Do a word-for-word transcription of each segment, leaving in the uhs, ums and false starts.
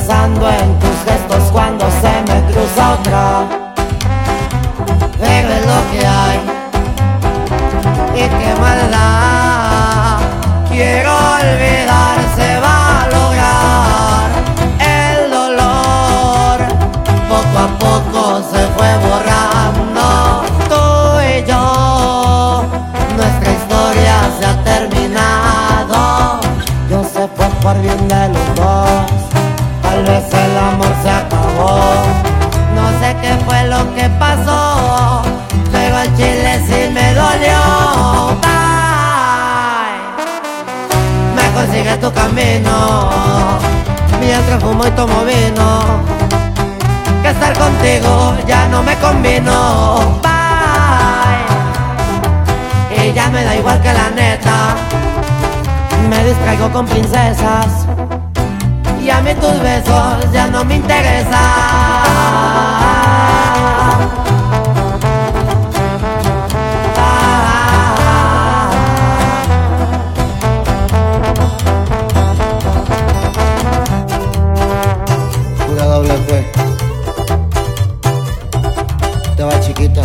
pensando en tus gestos cuando se me cruza otra. Pero es lo que hay, y qué maldad. Quiero olvidar, se va a lograr. El dolor poco a poco se fue borrando. Tú y yo, nuestra historia se ha terminado. Yo sé fue por bien de los dos, tal vez el amor se acabó. No sé qué fue lo que pasó, pero al chile sí me dolió. Bye. Me consigue tu camino, mientras fumo y tomo vino. Que estar contigo ya no me convino. Bye. Y ya me da igual que la neta, me distraigo con princesas, y a mí tus besos ya no me interesan. Pura doble P. Te va, chiquita.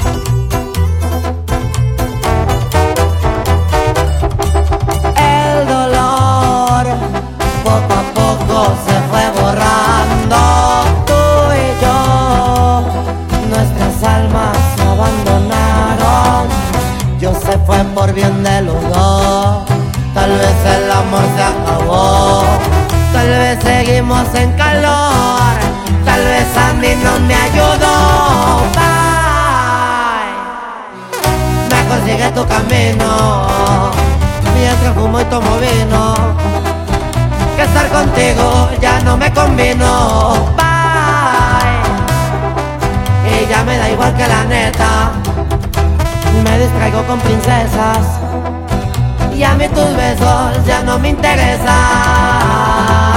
El dolor poco a poco se fue borrando. Tú y yo, nuestras almas se abandonaron. Yo se fue por bien de los dos, tal vez el amor se acabó. Tal vez seguimos en calor, tal vez a mí no me ayudó. Bye. Me consigue tu camino, mientras fumo y tomo vino. Que estar contigo ya no me convino. Bye. Y ya me da igual que la neta, me distraigo con princesas, y a mí tus besos ya no me interesan.